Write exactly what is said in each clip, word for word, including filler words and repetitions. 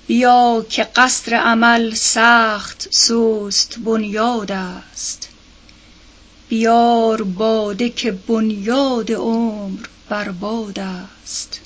بیا که قصر امل سخت سست بنیاد است، بیار باده که بنیاد عمر برباد است.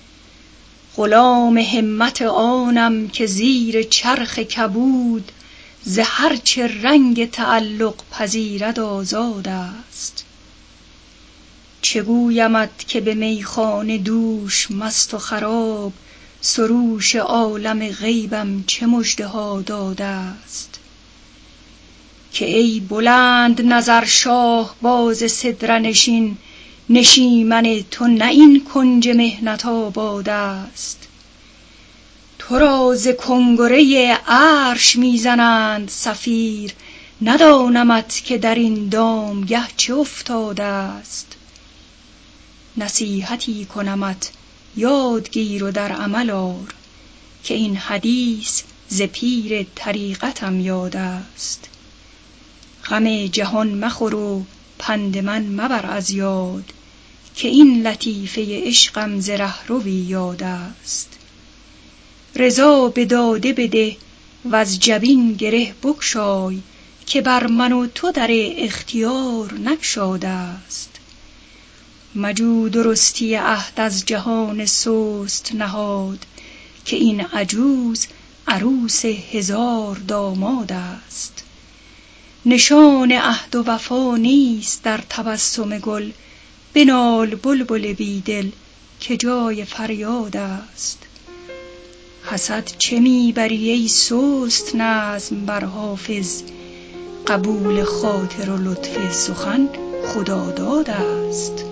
غلام همت آنم که زیر چرخ کبود، ز هر چه رنگ تعلق پذیرد آزاد است. چه گویمت که به میخانه دوش مست و خراب، سروش عالم غیبم چه مژده ها داده است. که ای بلند نظر شاه باز صدر نشین، نشیمن تو نه این کنج محنت آباد است. تو را ز کنگره عرش میزنند صفیر، ندانمت که در این دامگه چه افتاده است. نصیحتی کنمت یاد گیر و در عمل آر، که این حدیث ز پیر طریقتم یاد است. غم جهان مخور و پند من مبر از یاد، که این لطیفه عشقم ز رهروی یاد است. رضا به داده بده وز جبین گره بگشای، که بر من و تو در اختیار نگشاده است. مجو درستی عهد از جهان سست نهاد، که این عجوز عروس هزار داماد است. نشان عهد و وفا نیست در تبسم گل، بنال بلبل بیدل که جای فریاد است. حسد چه میبری ای سست نظم بر حافظ، قبول خاطر و لطف سخن خداداد است.